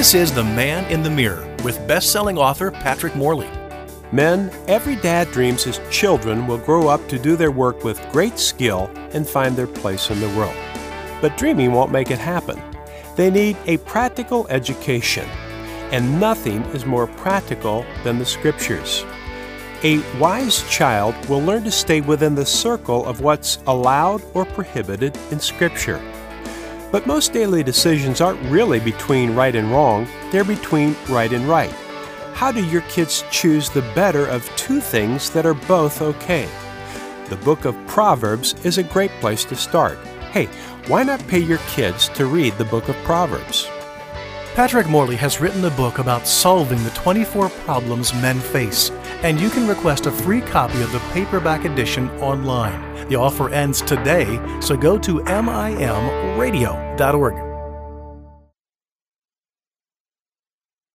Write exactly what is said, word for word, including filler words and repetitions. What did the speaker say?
This is The Man in the Mirror with best-selling author Patrick Morley. Men, every dad dreams his children will grow up to do their work with great skill and find their place in the world. But dreaming won't make it happen. They need a practical education, and nothing is more practical than the Scriptures. A wise child will learn to stay within the circle of what's allowed or prohibited in Scripture. But most daily decisions aren't really between right and wrong, they're between right and right. How do your kids choose the better of two things that are both okay? The book of Proverbs is a great place to start. Hey, why not pay your kids to read the book of Proverbs? Patrick Morley has written a book about solving the twenty-four problems men face, and you can request a free copy of the paperback edition online. The offer ends today, so go to M I M radio dot org.